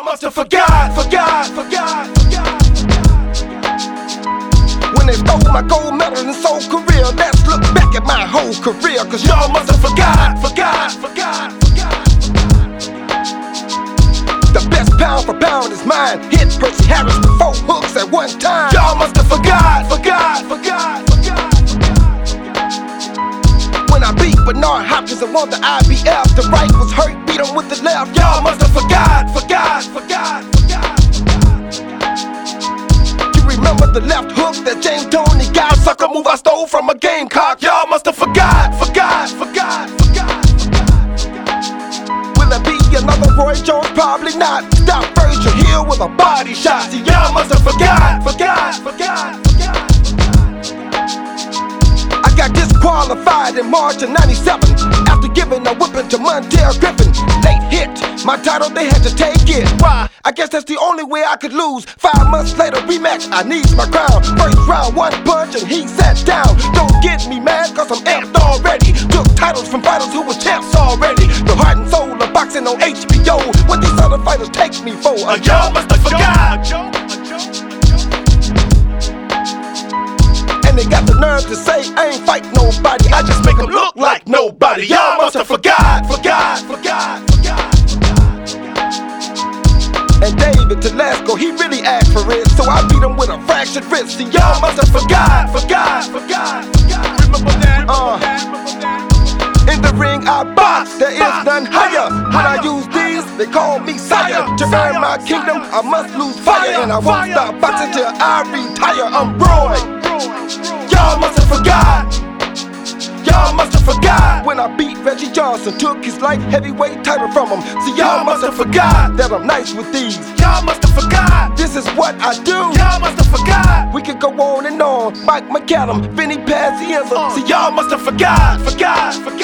y'all must have forgot. When they stole my gold medal and soul career, let's look back at my whole career, cause y'all must have forgot. The best pound for pound is mine. Hit Percy Harris with 4 hooks at one time. Y'all must have forgot. When I beat Bernard Hopkins and won the IBF, the right was hurt, beat him with the left. Y'all must have forgot. You remember the left hook that James Toney got? Sucker move I stole from a Gamecock. Y'all must have forgot. Will it be another Roy Jones? Probably not. Stop Virgil Hill with a body shot. See, y'all must have forgot. I got disqualified in March of '97 after giving a whipping to Montel Griffin. Late hit, my title they had to take it. Why? I guess that's the only way I could lose. 5 months later, rematch, I need my crown. First round, 1 punch and he sat down. Don't get me mad cause I'm amped already. Took titles from fighters who were champs already. The heart and soul of boxing on HBO. What these other fighters take me for? Y'all must have forgot. And they got the nerve to say I ain't fight nobody, I just make them look like nobody. Y'all must have forgot. And David Telesco, he really asked for it, so I beat him with a fractured wrist. See, y'all must have forgot. Remember that. In the ring I box, there is none higher. When I use these, they call me sire. To earn my kingdom, I must lose fire, and I won't stop boxing till I retire. I'm Roy. Y'all must have forgot. When I beat Reggie Johnson, took his light heavyweight title from him. See, y'all must have forgot that I'm nice with these. Y'all must have forgot. This is what I do. Y'all must have forgot. We could go on and on. Mike McCallum, Vinny Pazienza. See, y'all must have forgot.